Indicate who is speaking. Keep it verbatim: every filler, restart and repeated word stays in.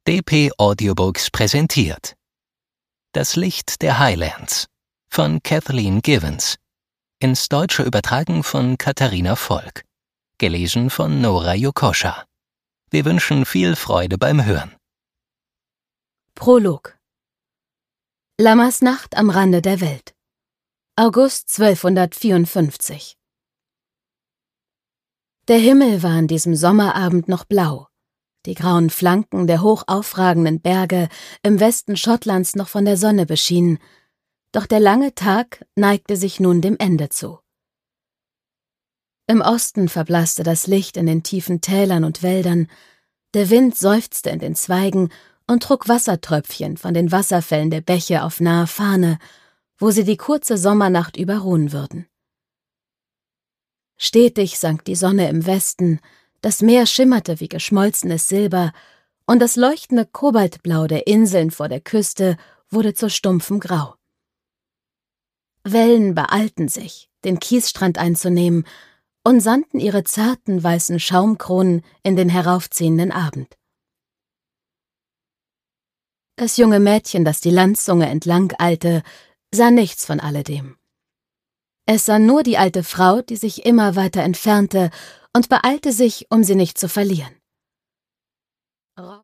Speaker 1: D P Audiobooks präsentiert Das Licht der Highlands von Kathleen Givens, ins Deutsche übertragen von Katharina Volk, gelesen von Nora Jokoscha. Wir wünschen viel Freude beim Hören.
Speaker 2: Prolog. Lammers Nacht am Rande der Welt. August zwölfhundertvierundfünfzig. Der Himmel war an diesem Sommerabend noch blau, die grauen Flanken der hoch aufragenden Berge im Westen Schottlands noch von der Sonne beschienen, doch der lange Tag neigte sich nun dem Ende zu. Im Osten verblasste das Licht in den tiefen Tälern und Wäldern, der Wind seufzte in den Zweigen und trug Wassertröpfchen von den Wasserfällen der Bäche auf nahe Fahne, wo sie die kurze Sommernacht über ruhen würden. Stetig sank die Sonne im Westen, das Meer schimmerte wie geschmolzenes Silber, und das leuchtende Kobaltblau der Inseln vor der Küste wurde zu stumpfem Grau. Wellen beeilten sich, den Kiesstrand einzunehmen, und sandten ihre zarten weißen Schaumkronen in den heraufziehenden Abend. Das junge Mädchen, das die Landzunge entlang eilte, sah nichts von alledem. Es sah nur die alte Frau, die sich immer weiter entfernte, und beeilte sich, um sie nicht zu verlieren.